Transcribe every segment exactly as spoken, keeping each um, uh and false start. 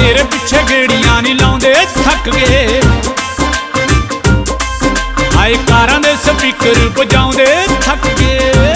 तेरे पिछे गेड़ियां नहीं लाउंदे थक गए। हाय कारां दे स्पीकर बजाउंदे थक गए।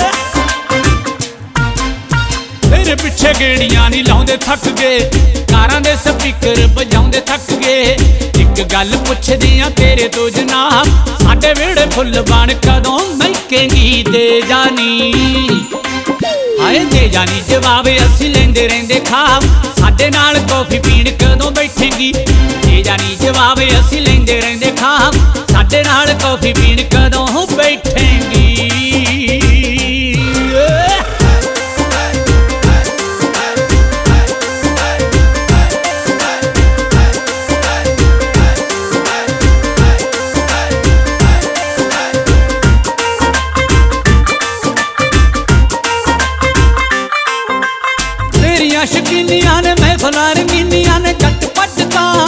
तेरे पिछे गेड़ियां नहीं लाउंदे थक गए। कारां दे स्पीकर बजाउंदे थक गए। एक गल पुछदियां तेरे तो जनाब, साडे वेड़े फुल बन कदों महकेंगी दे जानी। हाय दे जानी जवाब असी लेंदे रहिंदे खाब, साडे नाल कॉफी पीण कदों बैठेंगी। दे जानी जवाब असी लेंदे रहिंदे खाब, साडे नाल कॉफी पीण कदों बैठेंगी। शकीनियां ने महफिलां रंगीनियां ने झटपट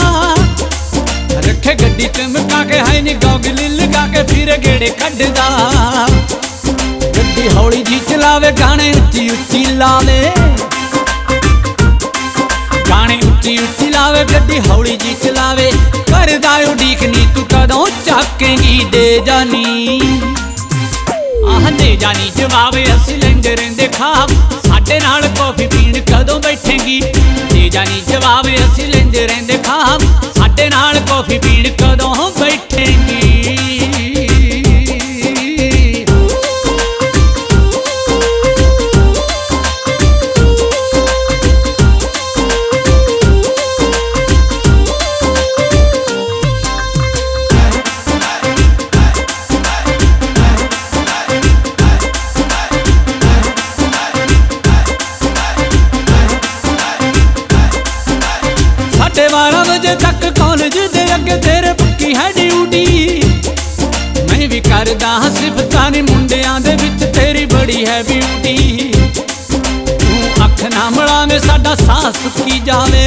रखे गड्डी चमका के, है नी गॉगल लगा के फिर गेड़े कड्डदा। गड्डी हौली जी चलावे, गाने उच्ची उच्ची लावे। गाने उच्ची उच्ची लावे, गड्डी हौली जी चलावे। करदा उड़ीक नी तू कदों झाकेंगी दे जानी। आह दे जानी जवाब असी लेंदे रहिंदे खाब, साडे नाल कॉफी पीण कदों बैठेंगी। दे जानी जवाब असी लेंदे रहिंदे खाब, साडे नाल कॉफी पीण कदों बैठेंगी। बारह बजे तक कॉलेज दे अगे तेरे पक्की है ड्यूटी। मैं भी करदा हां सिफतां नी मुंडियां दे विच तेरी बड़ी है ब्यूटी। तू अख ना मलावे साडा साह सुक्की जावे।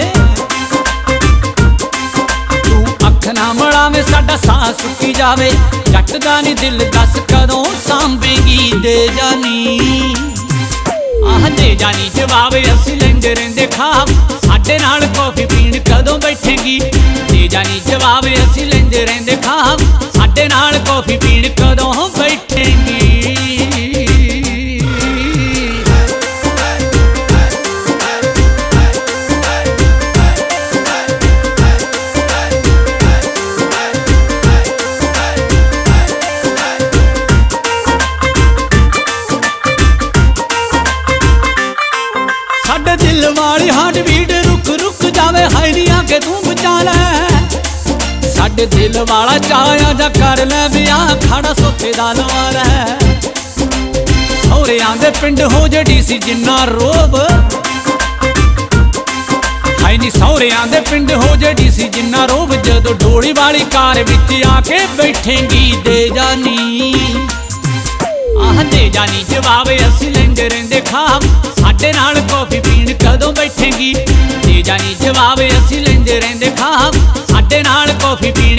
तू अख ना मलावे साडा साह सुक्की जावे। जट दा नी दिल दस कदों सांभेगी दे जानी। आह दे जानी जवाब असी लेंदे रहिंदे खाब, साडे नाल कॉफी पीण कदों बैठेंगी। दे जानी जवाब असी लेंदे रहिंदे खाब, साडे नाल कॉफी पीण कदों बैठेंगी। साडे दिल वाली हार्ट बीट रुक रुक जावे, हाय नी आके तू बचा लै। साडे दिल वाला चाया जा कर लै ब्याह, खाड़ा सोते दा लवा लै। सौहरियां दे पिंड हो जे डीसी जिन्ना रोब। हाय नी सौहरियां दे पिंड हो जे डीसी जिन्ना रोब। जदों डोली वाली कार विच आके बैठेंगी दे जानी। आह दे जानी जवाब असी लेंदे रहिंदे खाब, साडे नाल कॉफी पीण कदों बैठेंगी। दे जानी जवाब असी लेंदे रहिंदे खाब, साडे नाल कॉफी पीण